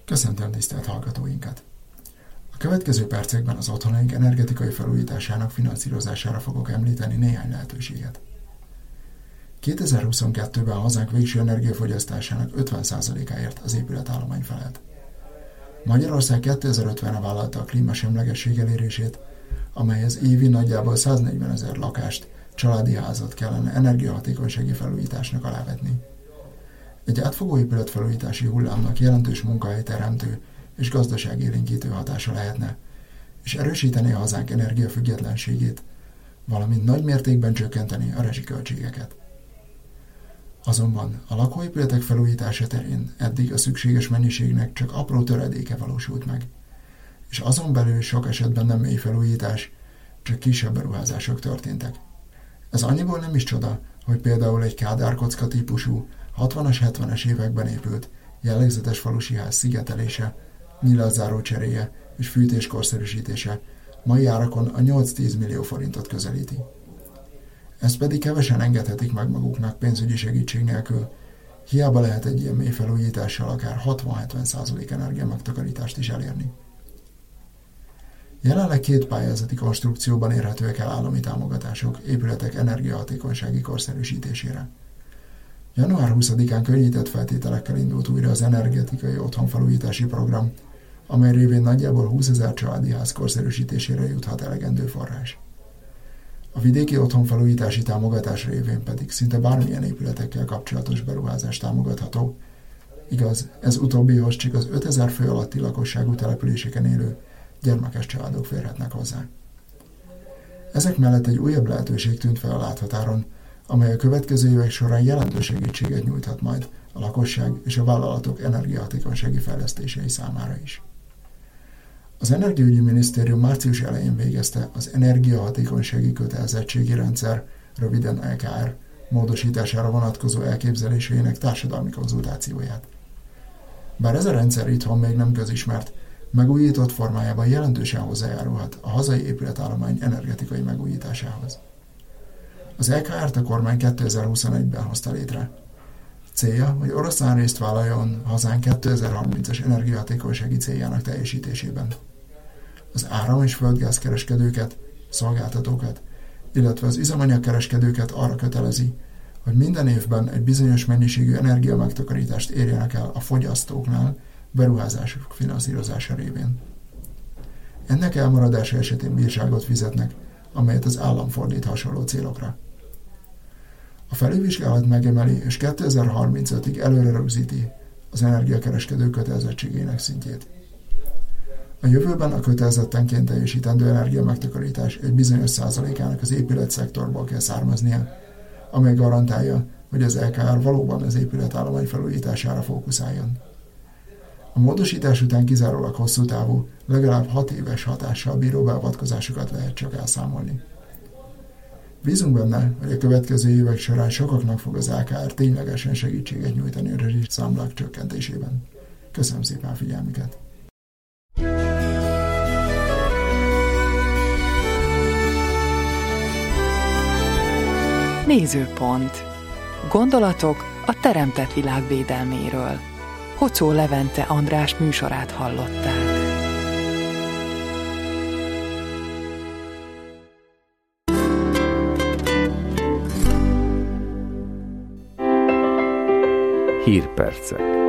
Köszöntöm tisztelt hallgatóinkat! A következő percekben az otthonaink energetikai felújításának finanszírozására fogok említeni néhány lehetőséget. 2022-ben a hazánk végső energiafogyasztásának 50%-áért az épületállomány felelt. Magyarország 2050-re vállalta a klímasemlegesség elérését, amelyhez évi nagyjából 140 000 lakást, családi házat kellene energiahatékonysági felújításnak alávetni. Egy átfogó épületfelújítási hullámnak jelentős munkahelyteremtő és gazdaságélénkítő hatása lehetne, és erősíteni a hazánk energiafüggetlenségét, valamint nagy mértékben csökkenteni a rezsiköltségeket. Azonban a lakóépületek felújítása terén eddig a szükséges mennyiségnek csak apró töredéke valósult meg, és azon belül sok esetben nem mély felújítás, csak kisebb beruházások történtek. Ez annyiból nem is csoda, hogy például egy kádárkocka típusú, 60-as, 70-es években épült, jellegzetes falusi ház szigetelése, nyilatzáró cseréje és fűtés korszerűsítése mai árakon a 8-10 millió forintot közelíti. Ezt pedig kevesen engedhetik meg maguknak pénzügyi segítség nélkül, hiába lehet egy ilyen mély felújítással akár 60-70% energia megtakarítást is elérni. Jelenleg 2 pályázati konstrukcióban érhetőek el állami támogatások épületek energiahatékonysági korszerűsítésére. Január 20-án könnyített feltételekkel indult újra az energetikai otthonfelújítási program, amely révén nagyjából 20 000 családi ház korszerűsítésére juthat elegendő forrás. A vidéki otthonfelújítási támogatás révén pedig szinte bármilyen épületekkel kapcsolatos beruházás támogatható. Igaz, ez utóbbihoz csak az 5000 fő alatti lakosságú településeken élő gyermekes családok férhetnek hozzá. Ezek mellett egy újabb lehetőség tűnt fel a láthatáron, amely a következő évek során jelentős segítséget nyújthat majd a lakosság és a vállalatok energiahatékonysági fejlesztései számára is. Az Energiaügyi Minisztérium március elején végezte az Energiahatékonysági Kötelezettségi Rendszer, röviden EKR, módosítására vonatkozó elképzeléseinek társadalmi konzultációját. Bár ez a rendszer itthon még nem közismert, megújított formájában jelentősen hozzájárulhat a hazai épületállomány energetikai megújításához. Az EKR-t a kormány 2021-ben hozta létre. Célja, hogy oroszlán részt vállaljon hazánk 2030-as energiahatékonysági céljának teljesítésében. Az áram- és földgázkereskedőket, szolgáltatókat, illetve az üzemanyagkereskedőket arra kötelezi, hogy minden évben egy bizonyos mennyiségű energia megtakarítást érjenek el a fogyasztóknál beruházások finanszírozása révén. Ennek elmaradása esetén bírságot fizetnek, amelyet az állam fordít hasonló célokra. A felülvizsgálat megemeli és 2035-ig előre rögzíti az energiakereskedő kötelezettségének szintjét. A jövőben a kötelezettenként teljesítendő energia megtakarítás egy bizonyos százalékának az épületszektorból kell származnia, amely garantálja, hogy az LKR valóban az épületállomány felújítására fókuszáljon. A módosítás után kizárólag hosszú távú, legalább 6 éves hatással bíró beavatkozásokat lehet csak elszámolni. Bízunk benne, hogy a következő évek során sokaknak fog az AKR ténylegesen segítséget nyújtani a rezsiszámlák csökkentésében. Köszönöm szépen figyelmüket! Nézőpont. Gondolatok a teremtett világ védelméről. Kocó Levente András műsorát hallották. Hírpercek.